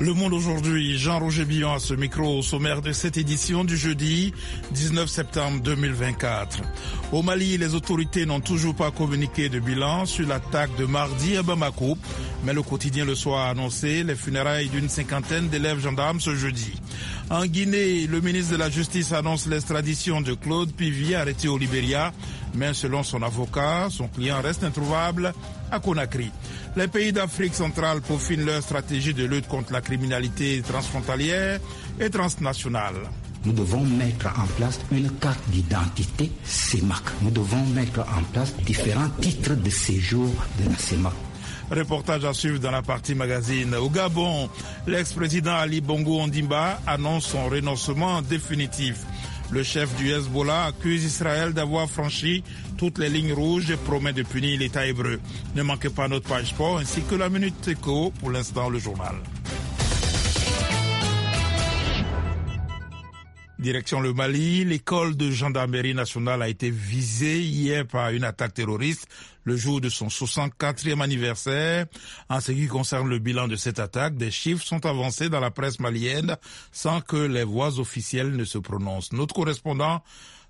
Le Monde aujourd'hui, Jean-Roger Billon à ce micro au sommaire de cette édition du jeudi 19 septembre 2024. Au Mali, les autorités n'ont toujours pas communiqué de bilan sur l'attaque de mardi à Bamako, mais le quotidien Le Soir a annoncé les funérailles d'une cinquantaine d'élèves gendarmes ce jeudi. En Guinée, le ministre de la Justice annonce l'extradition de Claude Pivy arrêté au Libéria, mais selon son avocat, son client reste introuvable à Conakry. Les pays d'Afrique centrale peaufinent leur stratégie de lutte contre la criminalité transfrontalière et transnationale. Nous devons mettre en place une carte d'identité CEMAC. Nous devons mettre en place différents titres de séjour de la CEMAC. Reportage à suivre dans la partie magazine. Au Gabon, l'ex-président Ali Bongo Ondimba annonce son renoncement définitif. Le chef du Hezbollah accuse Israël d'avoir franchi toutes les lignes rouges et promet de punir l'État hébreu. Ne manquez pas notre page sport ainsi que la Minute Éco, pour l'instant le journal. Direction le Mali, l'école de gendarmerie nationale a été visée hier par une attaque terroriste le jour de son 64e anniversaire. En ce qui concerne le bilan de cette attaque, des chiffres sont avancés dans la presse malienne sans que les voix officielles ne se prononcent. Notre correspondant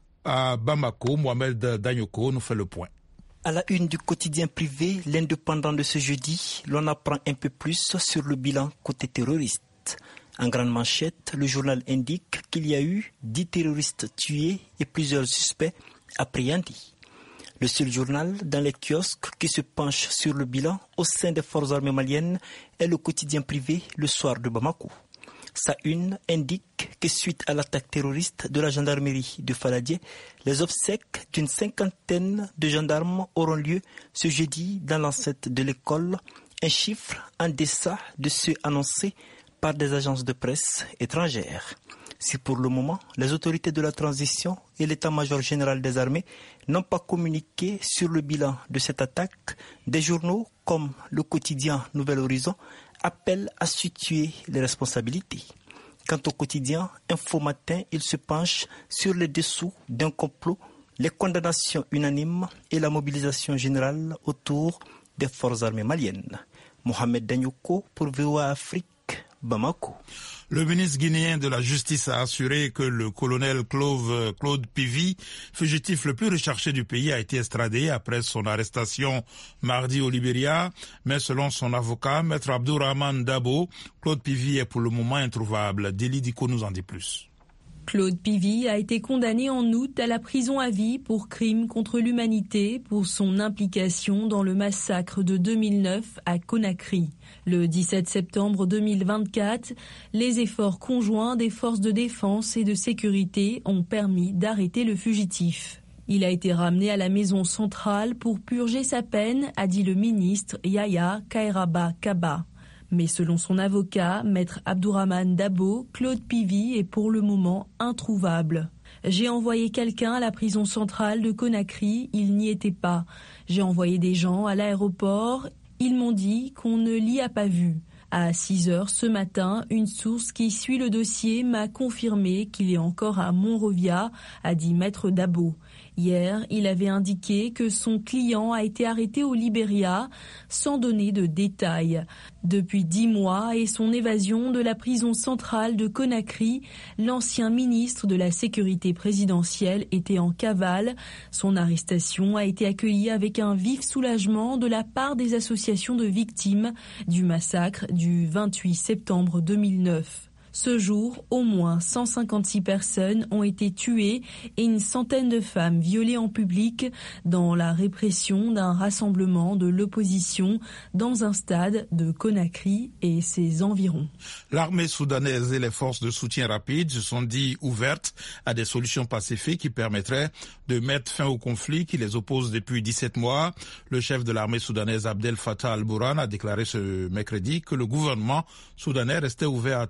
à Bamako, Mohamed Danyoko, nous fait le point. À la une du quotidien privé, l'Indépendant de ce jeudi, l'on apprend un peu plus sur le bilan côté terroriste. En grande manchette, le journal indique qu'il y a eu 10 terroristes tués et plusieurs suspects appréhendés. Le seul journal dans les kiosques qui se penche sur le bilan au sein des forces armées maliennes est le quotidien privé Le Soir de Bamako. Sa une indique que suite à l'attaque terroriste de la gendarmerie de Faladier, les obsèques d'une cinquantaine de gendarmes auront lieu ce jeudi dans l'enceinte de l'école, un chiffre en deçà de ceux annoncés par des agences de presse étrangères. Si pour le moment, les autorités de la transition et l'état-major général des armées n'ont pas communiqué sur le bilan de cette attaque, des journaux comme le quotidien Nouvel Horizon appellent à situer les responsabilités. Quant au quotidien Info Matin, il se penche sur les dessous d'un complot, les condamnations unanimes et la mobilisation générale autour des forces armées maliennes. Mohamed Danyoko pour VOA Afrique, Bamako. Le ministre guinéen de la Justice a assuré que le colonel Claude Pivy, fugitif le plus recherché du pays, a été extradé après son arrestation mardi au Libéria. Mais selon son avocat, Maître Abdourahmane Dabo, Claude Pivy est pour le moment introuvable. Déli Diko nous en dit plus. Claude Pivy a été condamné en août à la prison à vie pour crimes contre l'humanité pour son implication dans le massacre de 2009 à Conakry. Le 17 septembre 2024, les efforts conjoints des forces de défense et de sécurité ont permis d'arrêter le fugitif. Il a été ramené à la maison centrale pour purger sa peine, a dit le ministre Yaya Kairaba Kaba. Mais selon son avocat, Maître Abdourahmane Dabo, Claude Pivy est pour le moment introuvable. J'ai envoyé quelqu'un à la prison centrale de Conakry, il n'y était pas. J'ai envoyé des gens à l'aéroport, ils m'ont dit qu'on ne l'y a pas vu. À 6h ce matin, une source qui suit le dossier m'a confirmé qu'il est encore à Monrovia, a dit Maître Dabo. Hier, il avait indiqué que son client a été arrêté au Libéria sans donner de détails. Depuis 10 mois et son évasion de la prison centrale de Conakry, l'ancien ministre de la Sécurité présidentielle était en cavale. Son arrestation a été accueillie avec un vif soulagement de la part des associations de victimes du massacre du 28 septembre 2009. Ce jour, au moins 156 personnes ont été tuées et une centaine de femmes violées en public dans la répression d'un rassemblement de l'opposition dans un stade de Conakry et ses environs. L'armée soudanaise et les forces de soutien rapide se sont dit ouvertes à des solutions pacifiques qui permettraient de mettre fin au conflit qui les oppose depuis 17 mois. Le chef de l'armée soudanaise Abdel Fattah al-Burhan a déclaré ce mercredi que le gouvernement soudanais restait ouvert à tout effort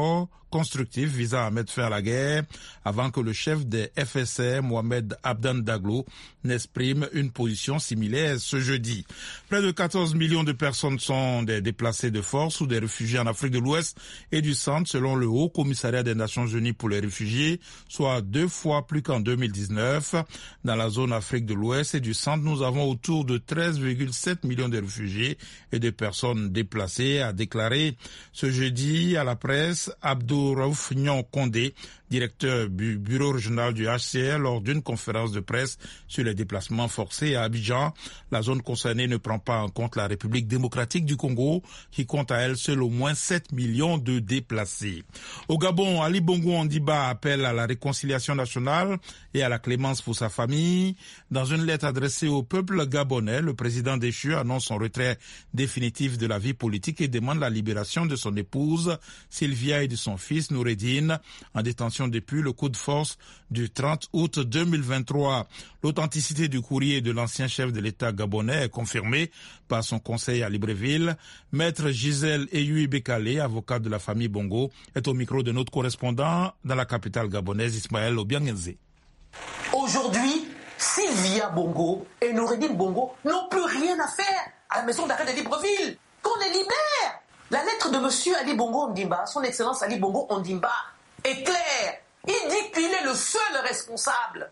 accord constructif visant à mettre fin à la guerre avant que le chef des FSR, Mohamed Abdan Daglo, n'exprime une position similaire ce jeudi. Près de 14 millions de personnes sont des déplacés de force ou des réfugiés en Afrique de l'Ouest et du Centre, selon le Haut Commissariat des Nations Unies pour les réfugiés, soit 2 fois plus qu'en 2019. Dans la zone Afrique de l'Ouest et du Centre, nous avons autour de 13,7 millions de réfugiés et de personnes déplacées, a déclaré ce jeudi à la presse Abdou Raouf Nyon Condé, directeur du bureau régional du HCR, lors d'une conférence de presse sur les déplacements forcés à Abidjan. La zone concernée ne prend pas en compte la République démocratique du Congo, qui compte à elle seule au moins 7 millions de déplacés. Au Gabon, Ali Bongo Ondimba appelle à la réconciliation nationale et à la clémence pour sa famille. Dans une lettre adressée au peuple gabonais, le président déchu annonce son retrait définitif de la vie politique et demande la libération de son épouse Sylvia et de son fils Noureddine, en détention depuis le coup de force du 30 août 2023. L'authenticité du courrier de l'ancien chef de l'État gabonais est confirmée par son conseil à Libreville. Maître Gisèle Eyoui Bekale, avocat de la famille Bongo, est au micro de notre correspondant dans la capitale gabonaise, Ismaël Obiangenze. Aujourd'hui, Sylvia Bongo et Noureddine Bongo n'ont plus rien à faire à la maison d'arrêt de Libreville. Qu'on les libère! La lettre de monsieur Ali Bongo Ondimba, son excellence Ali Bongo Ondimba, est claire. Il dit qu'il est le seul responsable.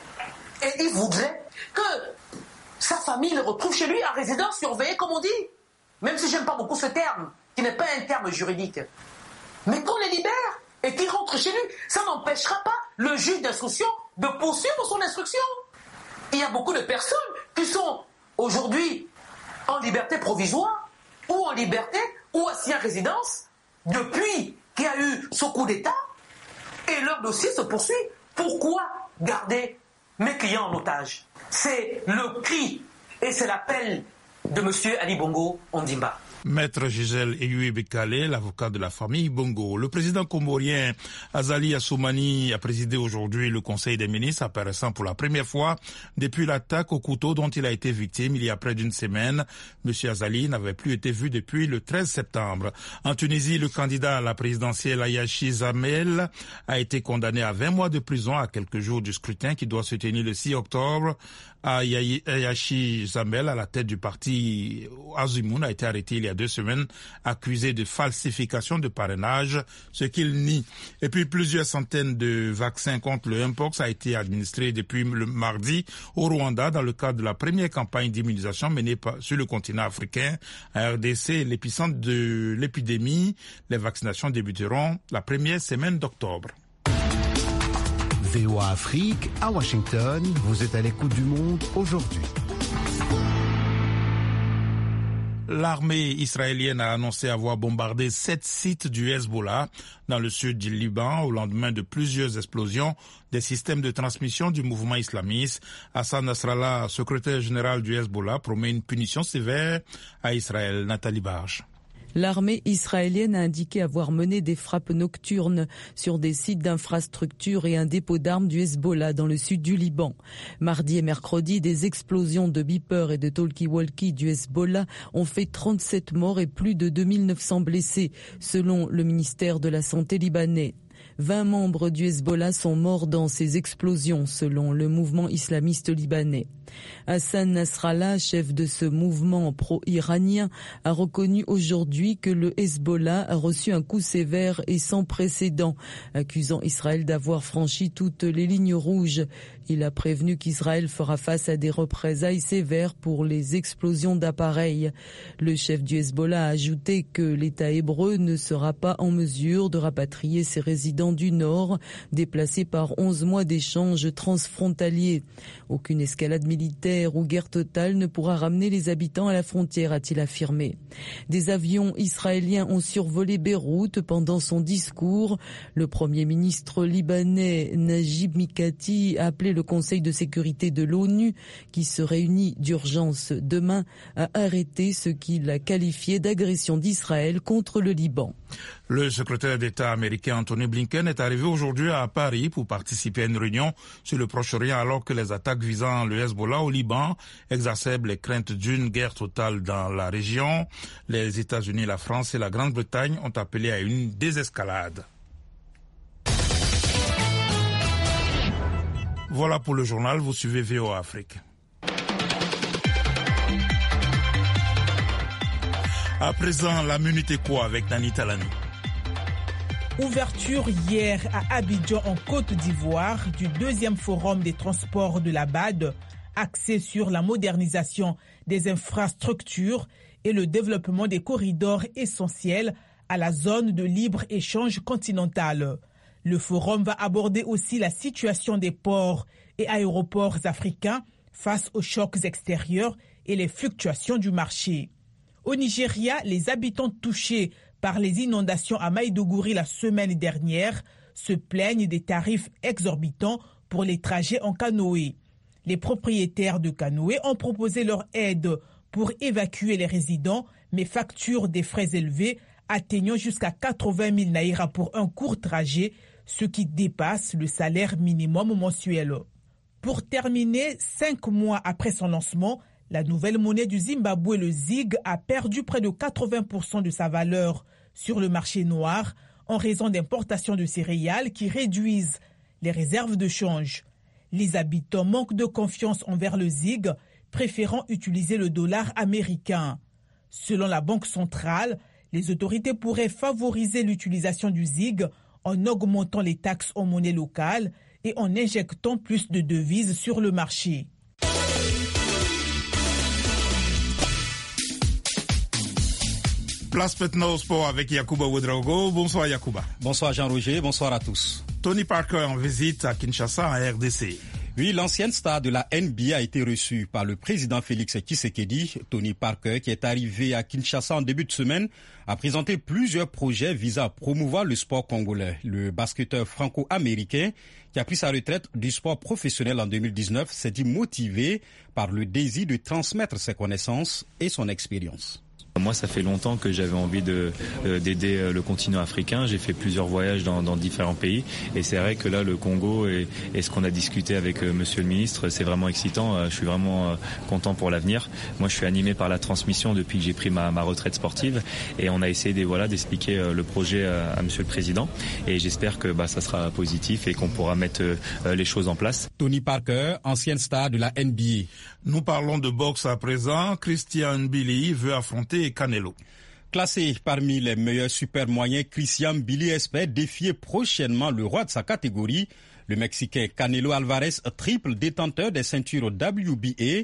Et il voudrait que sa famille le retrouve chez lui en résidence surveillée, comme on dit. Même si j'aime pas beaucoup ce terme, qui n'est pas un terme juridique. Mais qu'on les libère et qu'il rentre chez lui, ça n'empêchera pas le juge d'instruction de poursuivre son instruction. Il y a beaucoup de personnes qui sont aujourd'hui en liberté provisoire ou en liberté ou assis en résidence depuis qu'il y a eu ce coup d'État et leur dossier se poursuit. Pourquoi garder mes clients en otage? C'est le cri et c'est l'appel de M. Ali Bongo Ondimba. Maître Gisèle Eyoui Bekale, l'avocat de la famille Bongo. Le président comorien Azali Assoumani a présidé aujourd'hui le Conseil des ministres, apparaissant pour la première fois depuis l'attaque au couteau dont il a été victime il y a près d'une semaine. Monsieur Azali n'avait plus été vu depuis le 13 septembre. En Tunisie, le candidat à la présidentielle Ayachi Zamel a été condamné à 20 mois de prison à quelques jours du scrutin qui doit se tenir le 6 octobre. Ayachi Zamel, à la tête du parti Azimoun, a été arrêté il y a 2 semaines, accusé de falsification de parrainage, ce qu'il nie. Et puis plusieurs centaines de vaccins contre le Mpox a été administrés depuis le mardi au Rwanda dans le cadre de la première campagne d'immunisation menée sur le continent africain. À RDC, l'épicentre de l'épidémie, les vaccinations débuteront la première semaine d'octobre. VOA Afrique, à Washington, vous êtes à l'écoute du monde aujourd'hui. L'armée israélienne a annoncé avoir bombardé 7 sites du Hezbollah dans le sud du Liban au lendemain de plusieurs explosions des systèmes de transmission du mouvement islamiste. Hassan Nasrallah, secrétaire général du Hezbollah, promet une punition sévère à Israël. Nathalie Barge. L'armée israélienne a indiqué avoir mené des frappes nocturnes sur des sites d'infrastructures et un dépôt d'armes du Hezbollah dans le sud du Liban. Mardi et mercredi, des explosions de beepers et de talkie-walkie du Hezbollah ont fait 37 morts et plus de 2900 blessés, selon le ministère de la Santé libanais. 20 membres du Hezbollah sont morts dans ces explosions, selon le mouvement islamiste libanais. Hassan Nasrallah, chef de ce mouvement pro-iranien, a reconnu aujourd'hui que le Hezbollah a reçu un coup sévère et sans précédent, accusant Israël d'avoir franchi toutes les lignes rouges. Il a prévenu qu'Israël fera face à des représailles sévères pour les explosions d'appareils. Le chef du Hezbollah a ajouté que l'État hébreu ne sera pas en mesure de rapatrier ses résidents du Nord, déplacés par 11 mois d'échanges transfrontaliers. Aucune escalade militaire ou guerre totale ne pourra ramener les habitants à la frontière, a-t-il affirmé. Des avions israéliens ont survolé Beyrouth pendant son discours. Le premier ministre libanais Najib Mikati a appelé le Conseil de sécurité de l'ONU, qui se réunit d'urgence demain, à arrêter ce qu'il a qualifié d'agression d'Israël contre le Liban. Le secrétaire d'État américain Anthony Blinken est arrivé aujourd'hui à Paris pour participer à une réunion sur le Proche-Orient alors que les attaques visant le Hezbollah au Liban exacerbent les craintes d'une guerre totale dans la région. Les États-Unis, la France et la Grande-Bretagne ont appelé à une désescalade. Voilà pour le journal, vous suivez VOA Afrique. À présent, la Minute Éco avec Nani Talani. Ouverture hier à Abidjan en Côte d'Ivoire du deuxième forum des transports de la BAD, axé sur la modernisation des infrastructures et le développement des corridors essentiels à la zone de libre-échange continentale. Le forum va aborder aussi la situation des ports et aéroports africains face aux chocs extérieurs et les fluctuations du marché. Au Nigeria, les habitants touchés par les inondations à Maïdougouri la semaine dernière se plaignent des tarifs exorbitants pour les trajets en canoë. Les propriétaires de canoës ont proposé leur aide pour évacuer les résidents, mais facturent des frais élevés atteignant jusqu'à 80 000 naira pour un court trajet, ce qui dépasse le salaire minimum mensuel. Pour terminer, 5 mois après son lancement, la nouvelle monnaie du Zimbabwe, le ZiG, a perdu près de 80% de sa valeur sur le marché noir en raison d'importations de céréales qui réduisent les réserves de change. Les habitants manquent de confiance envers le ZiG, préférant utiliser le dollar américain. Selon la Banque centrale, les autorités pourraient favoriser l'utilisation du ZiG en augmentant les taxes en monnaie locale et en injectant plus de devises sur le marché. Place maintenant au sport avec Yacouba Ouedraogo. Bonsoir Yacouba. Bonsoir Jean-Roger, bonsoir à tous. Tony Parker en visite à Kinshasa en RDC. Oui, l'ancienne star de la NBA a été reçue par le président Félix Tshisekedi. Tony Parker, qui est arrivé à Kinshasa en début de semaine, a présenté plusieurs projets visant à promouvoir le sport congolais. Le basketteur franco-américain, qui a pris sa retraite du sport professionnel en 2019, s'est dit motivé par le désir de transmettre ses connaissances et son expérience. Moi, ça fait longtemps que j'avais envie d'aider le continent africain. J'ai fait plusieurs voyages dans différents pays. Et c'est vrai que là, le Congo et ce qu'on a discuté avec monsieur le ministre, c'est vraiment excitant. Je suis vraiment content pour l'avenir. Moi, je suis animé par la transmission depuis que j'ai pris ma retraite sportive. Et on a essayé d'expliquer le projet à monsieur le président. Et j'espère que ça sera positif et qu'on pourra mettre les choses en place. Tony Parker, ancienne star de la NBA. Nous parlons de boxe à présent. Christian Billy veut affronter Canelo. Classé parmi les meilleurs super moyens, Christian Billy espère défier prochainement le roi de sa catégorie, le Mexicain Canelo Alvarez, triple détenteur des ceintures WBA,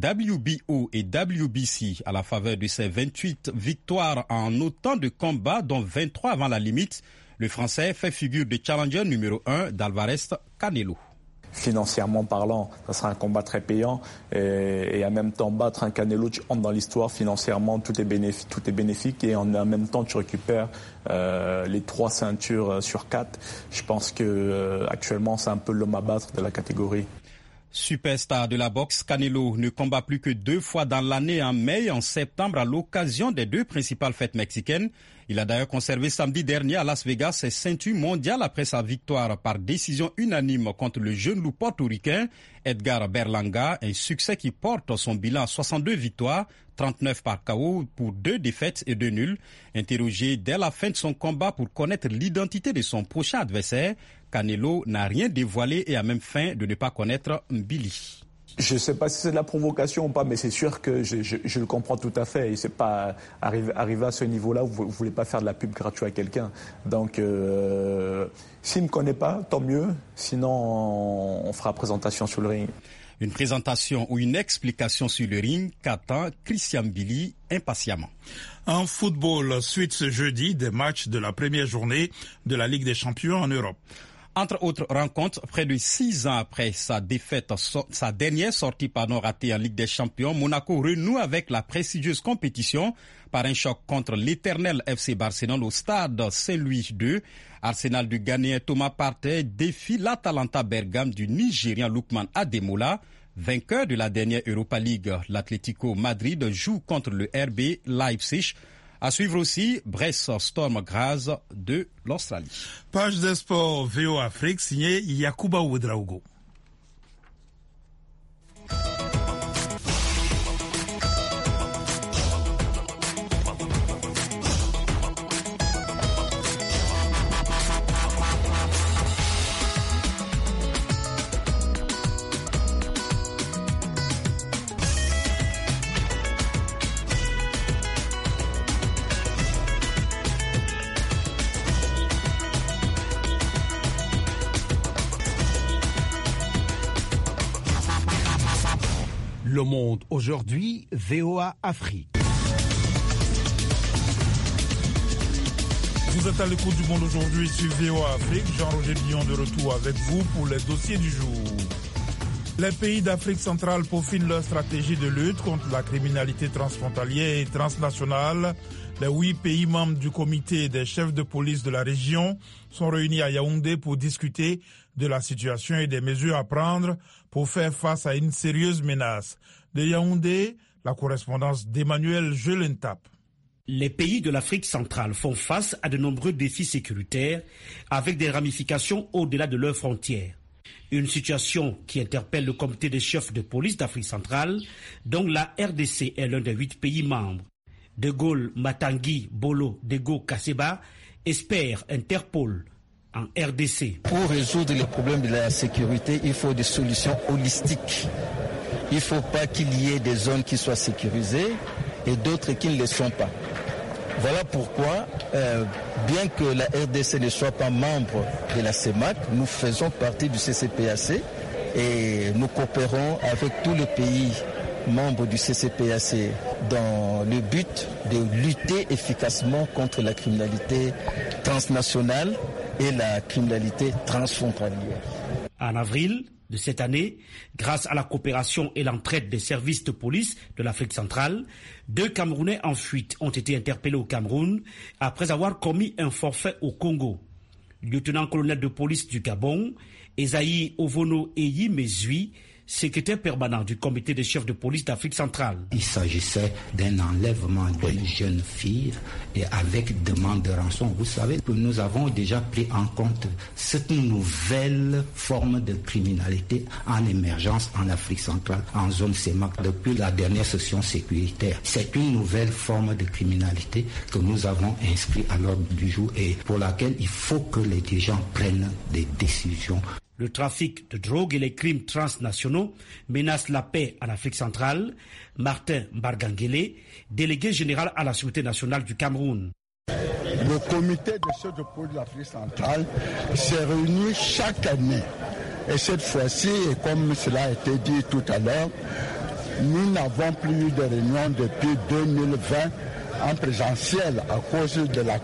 WBO et WBC à la faveur de ses 28 victoires en autant de combats, dont 23 avant la limite. Le Français fait figure de challenger numéro 1 d'Alvarez Canelo. Financièrement parlant, ça sera un combat très payant et en même temps battre un Canelo, tu entres dans l'histoire, financièrement tout est bénéfique et en même temps tu récupères les 3 ceintures sur 4. Je pense que actuellement c'est un peu l'homme à battre de la catégorie. Superstar de la boxe, Canelo ne combat plus que 2 fois dans l'année, en mai et en septembre, à l'occasion des 2 principales fêtes mexicaines. Il a d'ailleurs conservé samedi dernier à Las Vegas ses ceintures mondiales après sa victoire par décision unanime contre le jeune loup portoricain Edgar Berlanga, un succès qui porte son bilan à 62 victoires, 39 par KO pour 2 défaites et 2 nuls. Interrogé dès la fin de son combat pour connaître l'identité de son prochain adversaire, Canelo n'a rien dévoilé et a même feint de ne pas connaître Billy. Je ne sais pas si c'est de la provocation ou pas, mais c'est sûr que je le comprends tout à fait. Et c'est pas arriver à ce niveau-là, vous ne voulez pas faire de la pub gratuite à quelqu'un. Donc, s'il ne me connaît pas, tant mieux. Sinon, on fera présentation sur le ring. Une présentation ou une explication sur le ring qu'attend Christian Billy impatiemment. En football, suite ce jeudi des matchs de la première journée de la Ligue des Champions en Europe. Entre autres rencontres, près de 6 ans après sa défaite, sa dernière sortie ratée en Ligue des Champions, Monaco renoue avec la prestigieuse compétition par un choc contre l'éternel FC Barcelone au stade Saint-Louis II. Arsenal du Ghanéen Thomas Partey défie l'Atalanta Bergame du Nigérian Lookman Ademola. Vainqueur de la dernière Europa League, l'Atlético Madrid joue contre le RB Leipzig. À suivre aussi, Brest Storm Graz de l'Australie. Page des sports VOA Afrique signée Yakuba Ouedraogo. Le Monde aujourd'hui, VOA Afrique. Vous êtes à l'écoute du Monde aujourd'hui sur VOA Afrique. Jean-Roger Billon de retour avec vous pour les dossiers du jour. Les pays d'Afrique centrale peaufinent leur stratégie de lutte contre la criminalité transfrontalière et transnationale. Les 8 pays membres du comité des chefs de police de la région sont réunis à Yaoundé pour discuter de la situation et des mesures à prendre pour faire face à une sérieuse menace. De Yaoundé, la correspondance d'Emmanuel Jelentap. Les pays de l'Afrique centrale font face à de nombreux défis sécuritaires avec des ramifications au-delà de leurs frontières. Une situation qui interpelle le comité des chefs de police d'Afrique centrale, dont la RDC est l'un des 8 pays membres. De Gaulle, Matangui, Bolo, Dego, Kaseba espèrent Interpol en RDC. Pour résoudre les problèmes de la sécurité, il faut des solutions holistiques. Il ne faut pas qu'il y ait des zones qui soient sécurisées et d'autres qui ne le sont pas. Voilà pourquoi, bien que la RDC ne soit pas membre de la CEMAC, nous faisons partie du CCPAC et nous coopérons avec tous les pays membres du CCPAC dans le but de lutter efficacement contre la criminalité transnationale et la criminalité transfrontalière. En avril de cette année, grâce à la coopération et l'entraide des services de police de l'Afrique centrale, 2 Camerounais en fuite ont été interpellés au Cameroun après avoir commis un forfait au Congo. Lieutenant-colonel de police du Gabon, Esaïe Ovono Eyi Mezui, secrétaire permanent du comité des chefs de police d'Afrique centrale. Il s'agissait d'un enlèvement d'une jeune fille et avec demande de rançon. Vous savez que nous avons déjà pris en compte cette nouvelle forme de criminalité en émergence en Afrique centrale, en zone CEMAC, depuis la dernière session sécuritaire. C'est une nouvelle forme de criminalité que nous avons inscrite à l'ordre du jour et pour laquelle il faut que les dirigeants prennent des décisions. Le trafic de drogue et les crimes transnationaux menacent la paix en Afrique centrale. Martin Bargangele, délégué général à la Sûreté nationale du Cameroun. Le comité des chefs de police de l'Afrique centrale s'est réuni chaque année. Et cette fois-ci, et comme cela a été dit tout à l'heure, nous n'avons plus eu de réunion depuis 2020 en présentiel à cause de la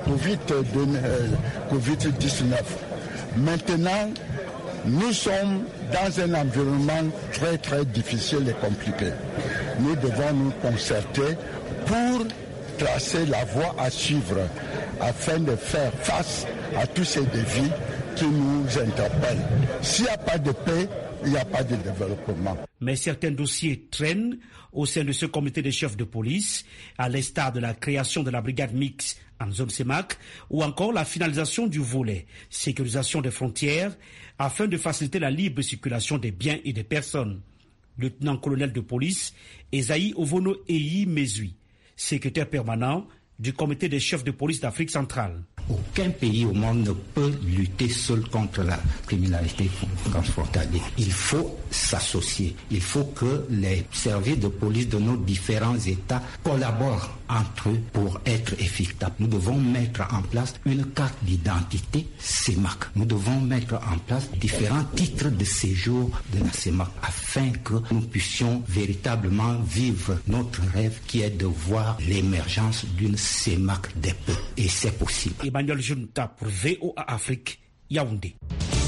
Covid-19. Maintenant, nous sommes dans un environnement très très difficile et compliqué. Nous devons nous concerter pour tracer la voie à suivre afin de faire face à tous ces défis qui nous interpellent. S'il n'y a pas de paix, il n'y a pas de développement. Mais certains dossiers traînent au sein de ce comité des chefs de police, à l'instar de la création de la brigade mixte en zone CEMAC ou encore la finalisation du volet sécurisation des frontières afin de faciliter la libre circulation des biens et des personnes. Lieutenant-colonel de police Esaïe Ovono Eyi Mezui, secrétaire permanent du comité des chefs de police d'Afrique centrale. Aucun pays au monde ne peut lutter seul contre la criminalité transfrontalière. Il faut s'associer. Il faut que les services de police de nos différents États collaborent entre eux pour être efficaces. Nous devons mettre en place une carte d'identité CEMAC. Nous devons mettre en place différents titres de séjour de la CEMAC afin que nous puissions véritablement vivre notre rêve qui est de voir l'émergence d'une CEMAC des peuples. Et c'est possible. Emmanuel Junta pour VOA Afrique, Yaoundé.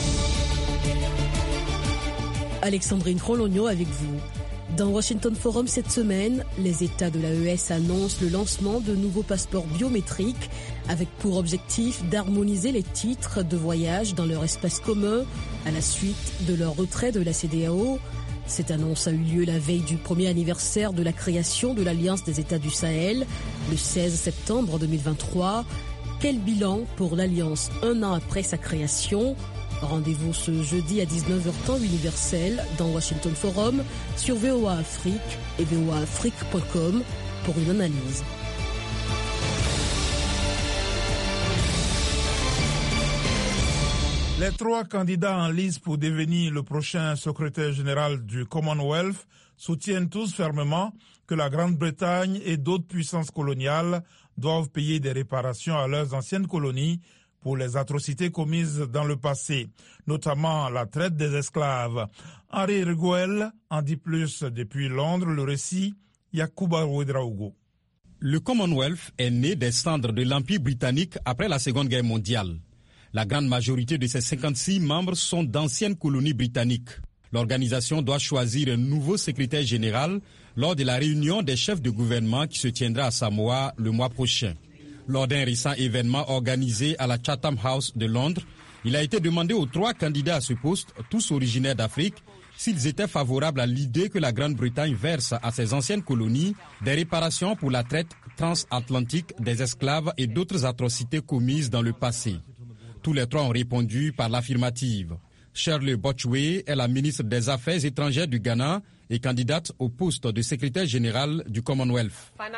Alexandrine Rologno avec vous. Dans Washington Forum cette semaine, les États de l'AES annoncent le lancement de nouveaux passeports biométriques avec pour objectif d'harmoniser les titres de voyage dans leur espace commun à la suite de leur retrait de la CEDEAO. Cette annonce a eu lieu la veille du premier anniversaire de la création de l'Alliance des États du Sahel, le 16 septembre 2023. Quel bilan pour l'Alliance un an après sa création? Rendez-vous ce jeudi à 19h temps universel dans Washington Forum sur VOA Afrique et voaafrique.com pour une analyse. Les 3 candidats en lice pour devenir le prochain secrétaire général du Commonwealth soutiennent tous fermement que la Grande-Bretagne et d'autres puissances coloniales doivent payer des réparations à leurs anciennes colonies pour les atrocités commises dans le passé, notamment la traite des esclaves. Henri Riguel en dit plus depuis Londres, le récit Yacouba Ouedraogo. Le Commonwealth est né des cendres de l'Empire britannique après la Seconde Guerre mondiale. La grande majorité de ses 56 membres sont d'anciennes colonies britanniques. L'organisation doit choisir un nouveau secrétaire général lors de la réunion des chefs de gouvernement qui se tiendra à Samoa le mois prochain. Lors d'un récent événement organisé à la Chatham House de Londres, il a été demandé aux 3 candidats à ce poste, tous originaires d'Afrique, s'ils étaient favorables à l'idée que la Grande-Bretagne verse à ses anciennes colonies des réparations pour la traite transatlantique des esclaves et d'autres atrocités commises dans le passé. Tous les 3 ont répondu par l'affirmative. Shirley Botchway est la ministre des Affaires étrangères du Ghana et candidate au poste de secrétaire général du Commonwealth.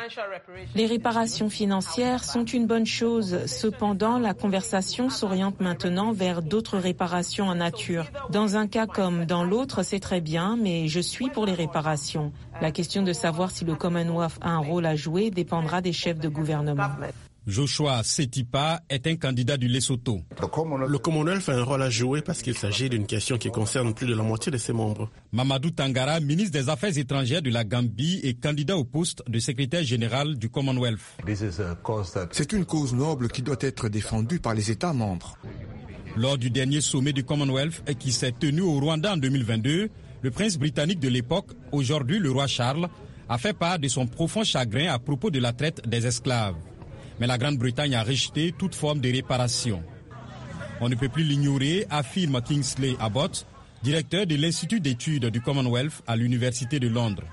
Les réparations financières sont une bonne chose. Cependant, la conversation s'oriente maintenant vers d'autres réparations en nature. Dans un cas comme dans l'autre, c'est très bien, mais je suis pour les réparations. La question de savoir si le Commonwealth a un rôle à jouer dépendra des chefs de gouvernement. Joshua Setipa est un candidat du Lesotho. Le Commonwealth a un rôle à jouer parce qu'il s'agit d'une question qui concerne plus de la moitié de ses membres. Mamadou Tangara, ministre des Affaires étrangères de la Gambie et candidat au poste de secrétaire général du Commonwealth. C'est une cause noble qui doit être défendue par les États membres. Lors du dernier sommet du Commonwealth qui s'est tenu au Rwanda en 2022, le prince britannique de l'époque, aujourd'hui le roi Charles, a fait part de son profond chagrin à propos de la traite des esclaves. Mais la Grande-Bretagne a rejeté toute forme de réparation. On ne peut plus l'ignorer, affirme Kingsley Abbott, directeur de l'Institut d'études du Commonwealth à l'Université de Londres.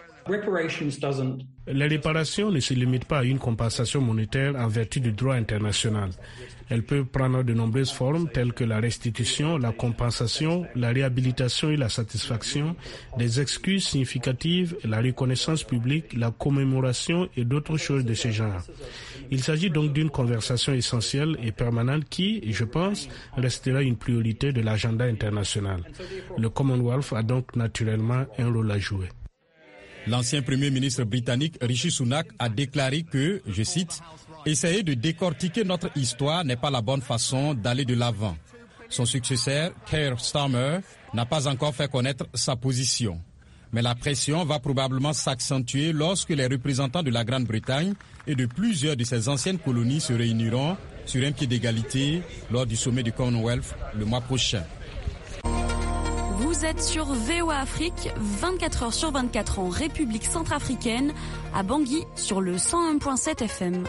Les réparations ne se limitent pas à une compensation monétaire en vertu du droit international. Elles peuvent prendre de nombreuses formes telles que la restitution, la compensation, la réhabilitation et la satisfaction, des excuses significatives, la reconnaissance publique, la commémoration et d'autres choses de ce genre. Il s'agit donc d'une conversation essentielle et permanente qui, je pense, restera une priorité de l'agenda international. Le Commonwealth a donc naturellement un rôle à jouer. L'ancien Premier ministre britannique Rishi Sunak a déclaré que, je cite, « Essayer de décortiquer notre histoire n'est pas la bonne façon d'aller de l'avant ». Son successeur, Keir Starmer, n'a pas encore fait connaître sa position. Mais la pression va probablement s'accentuer lorsque les représentants de la Grande-Bretagne et de plusieurs de ses anciennes colonies se réuniront sur un pied d'égalité lors du sommet du Commonwealth le mois prochain. Vous êtes sur VOA Afrique, 24 heures sur 24 en République centrafricaine, à Bangui sur le 101.7 FM.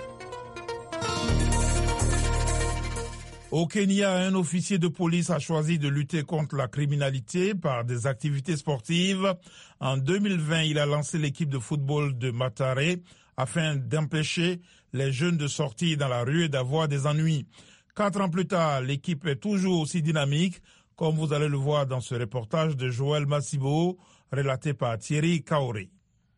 Au Kenya, un officier de police a choisi de lutter contre la criminalité par des activités sportives. En 2020, il a lancé l'équipe de football de Mathare afin d'empêcher les jeunes de sortir dans la rue et d'avoir des ennuis. 4 ans plus tard, l'équipe est toujours aussi dynamique, comme vous allez le voir dans ce reportage de Joël Massibo, relaté par Thierry Kaori.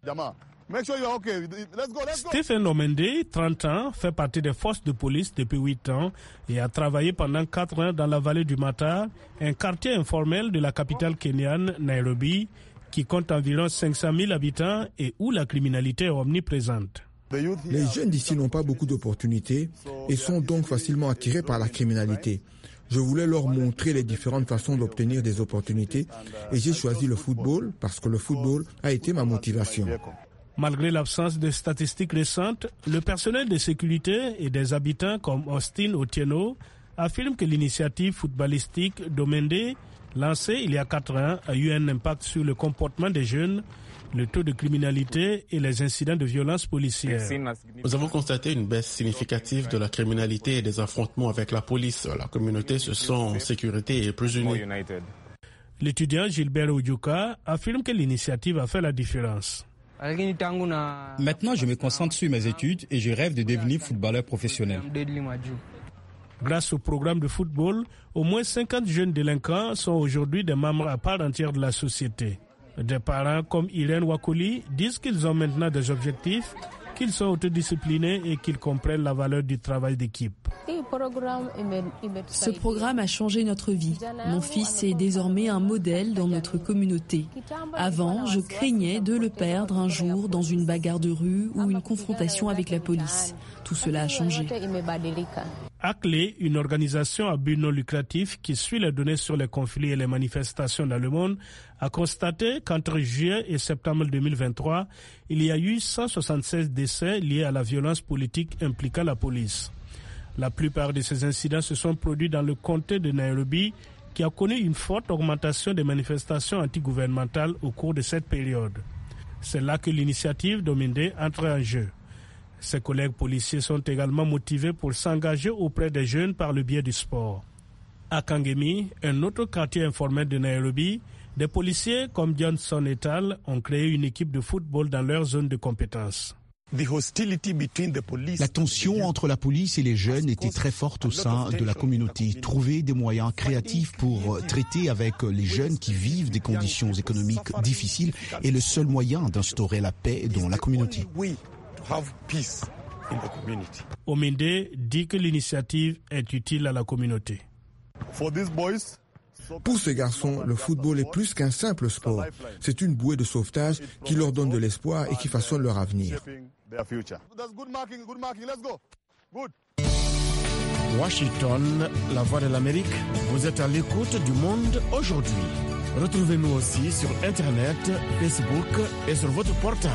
Stephen Omende, 30 ans, fait partie des forces de police depuis 8 ans et a travaillé pendant 4 ans dans la vallée du Mata, un quartier informel de la capitale kenyane, Nairobi, qui compte environ 500 000 habitants et où la criminalité est omniprésente. Les jeunes d'ici n'ont pas beaucoup d'opportunités et sont donc facilement attirés par la criminalité. Je voulais leur montrer les différentes façons d'obtenir des opportunités et j'ai choisi le football parce que le football a été ma motivation. Malgré l'absence de statistiques récentes, le personnel de sécurité et des habitants comme Austin Otieno affirment que l'initiative footballistique d'Omende, lancée il y a 4 ans, a eu un impact sur le comportement des jeunes, le taux de criminalité et les incidents de violence policière. Nous avons constaté une baisse significative de la criminalité et des affrontements avec la police. La communauté se sent en sécurité et plus unie. L'étudiant Gilbert Oudjouka affirme que l'initiative a fait la différence. Maintenant, je me concentre sur mes études et je rêve de devenir footballeur professionnel. Grâce au programme de football, au moins 50 jeunes délinquants sont aujourd'hui des membres à part entière de la société. Des parents comme Irène Wakoli disent qu'ils ont maintenant des objectifs, qu'ils sont autodisciplinés et qu'ils comprennent la valeur du travail d'équipe. Ce programme a changé notre vie. Mon fils est désormais un modèle dans notre communauté. Avant, je craignais de le perdre un jour dans une bagarre de rue ou une confrontation avec la police. Tout cela a changé. ACLE, une organisation à but non lucratif qui suit les données sur les conflits et les manifestations dans le monde, a constaté qu'entre juillet et septembre 2023, il y a eu 176 décès liés à la violence politique impliquant la police. La plupart de ces incidents se sont produits dans le comté de Nairobi, qui a connu une forte augmentation des manifestations antigouvernementales au cours de cette période. C'est là que l'initiative Dominde entre en jeu. Ses collègues policiers sont également motivés pour s'engager auprès des jeunes par le biais du sport. À Kangemi, un autre quartier informel de Nairobi, des policiers comme Johnson et al. Ont créé une équipe de football dans leur zone de compétence. La tension entre la police et les jeunes était très forte au sein de la communauté. Trouver des moyens créatifs pour traiter avec les jeunes qui vivent des conditions économiques difficiles est le seul moyen d'instaurer la paix dans la communauté. Ominde dit que l'initiative est utile à la communauté. Pour ces garçons, le football est plus qu'un simple sport. C'est une bouée de sauvetage qui leur donne de l'espoir et qui façonne leur avenir. Washington, la voix de l'Amérique, vous êtes à l'écoute du monde aujourd'hui. Retrouvez-nous aussi sur Internet, Facebook et sur votre portable.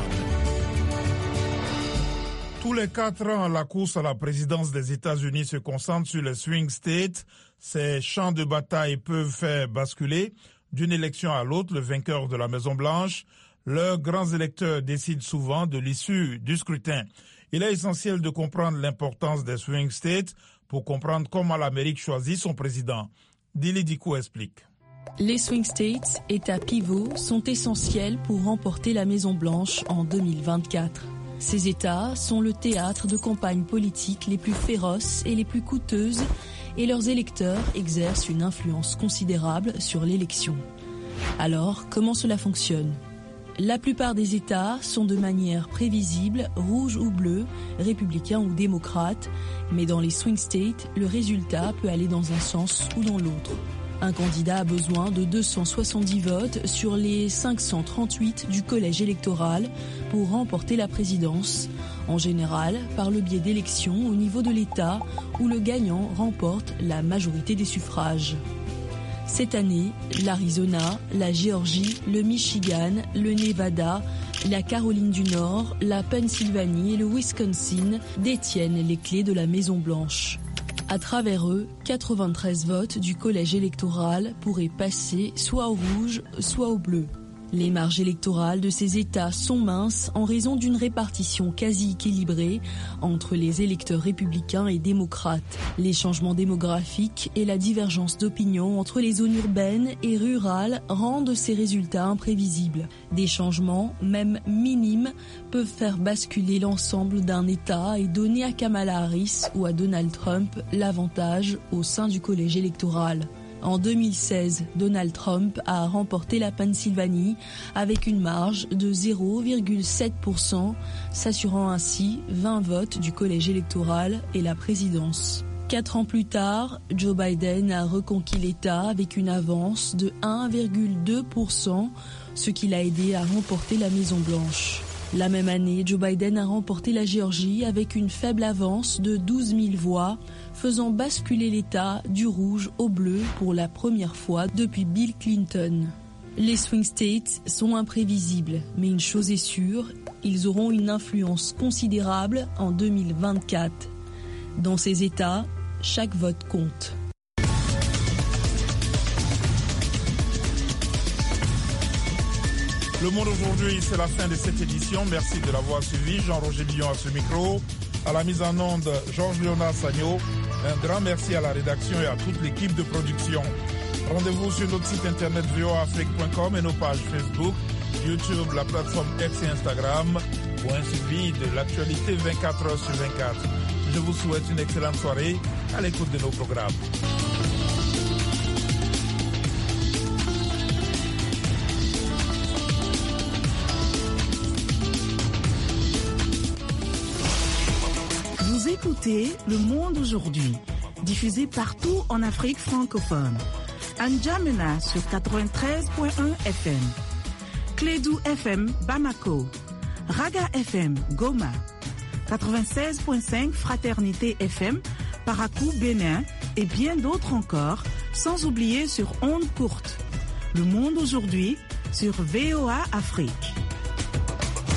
Tous les 4 ans, la course à la présidence des États-Unis se concentre sur les swing states. Ces champs de bataille peuvent faire basculer d'une élection à l'autre le vainqueur de la Maison-Blanche. Leurs grands électeurs décident souvent de l'issue du scrutin. Il est essentiel de comprendre l'importance des swing states pour comprendre comment l'Amérique choisit son président. Dili Dikou explique. Les swing states, États pivots, sont essentiels pour remporter la Maison-Blanche en 2024. Ces États sont le théâtre de campagnes politiques les plus féroces et les plus coûteuses, et leurs électeurs exercent une influence considérable sur l'élection. Alors, comment cela fonctionne ? La plupart des États sont de manière prévisible, rouge ou bleu, républicain ou démocrate, mais dans les swing states, le résultat peut aller dans un sens ou dans l'autre. Un candidat a besoin de 270 votes sur les 538 du collège électoral pour remporter la présidence, en général par le biais d'élections au niveau de l'État où le gagnant remporte la majorité des suffrages. Cette année, l'Arizona, la Géorgie, le Michigan, le Nevada, la Caroline du Nord, la Pennsylvanie et le Wisconsin détiennent les clés de la Maison-Blanche. À travers eux, 93 votes du collège électoral pourraient passer soit au rouge, soit au bleu. Les marges électorales de ces États sont minces en raison d'une répartition quasi équilibrée entre les électeurs républicains et démocrates. Les changements démographiques et la divergence d'opinion entre les zones urbaines et rurales rendent ces résultats imprévisibles. Des changements, même minimes, peuvent faire basculer l'ensemble d'un État et donner à Kamala Harris ou à Donald Trump l'avantage au sein du collège électoral. En 2016, Donald Trump a remporté la Pennsylvanie avec une marge de 0,7%, s'assurant ainsi 20 votes du collège électoral et la présidence. 4 ans plus tard, Joe Biden a reconquis l'État avec une avance de 1,2%, ce qui l'a aidé à remporter la Maison-Blanche. La même année, Joe Biden a remporté la Géorgie avec une faible avance de 12 000 voix, faisant basculer l'État du rouge au bleu pour la première fois depuis Bill Clinton. Les swing states sont imprévisibles, mais une chose est sûre, ils auront une influence considérable en 2024. Dans ces États, chaque vote compte. Le Monde aujourd'hui, c'est la fin de cette édition. Merci de l'avoir suivi. Jean-Roger Billon à ce micro. À la mise en onde, Georges Léonard Sagno. Un grand merci à la rédaction et à toute l'équipe de production. Rendez-vous sur notre site internet voaafrique.com et nos pages Facebook, YouTube, la plateforme X et Instagram pour un suivi de l'actualité 24 heures sur 24. Je vous souhaite une excellente soirée à l'écoute de nos programmes. Vous écoutez Le Monde aujourd'hui, diffusé partout en Afrique francophone. À N'Djamena sur 93.1 FM. Clédou FM Bamako. Raga FM Goma. 96.5 Fraternité FM Parakou Bénin et bien d'autres encore, sans oublier sur ondes courtes. Le Monde aujourd'hui sur VOA Afrique.